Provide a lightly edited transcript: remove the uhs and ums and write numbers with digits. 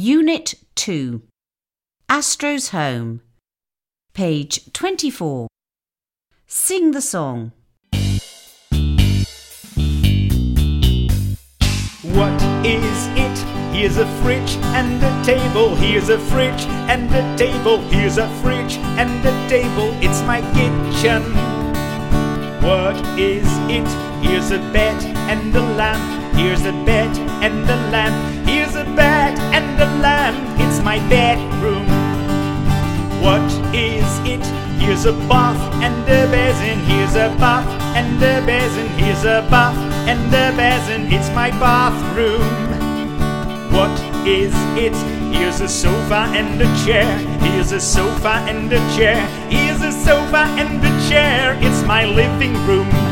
Unit 2, Astro's Home, page 24. Sing the song. What is it? Here's a fridge and a table. Here's a fridge and a table. Here's a fridge and a table. It's my kitchen. What is it? Here's a bed and a lamp. Here's a bed and a lamp. Here's a bed and a lamp. It's my bedroom. What is it? Here's a bath and a basin. Here's a bath and a basin. Here's a bath and a basin. It's my bathroom. What is it? Here's a sofa and a chair. Here's a sofa and a chair. Here's a sofa and a chair. It's my living room.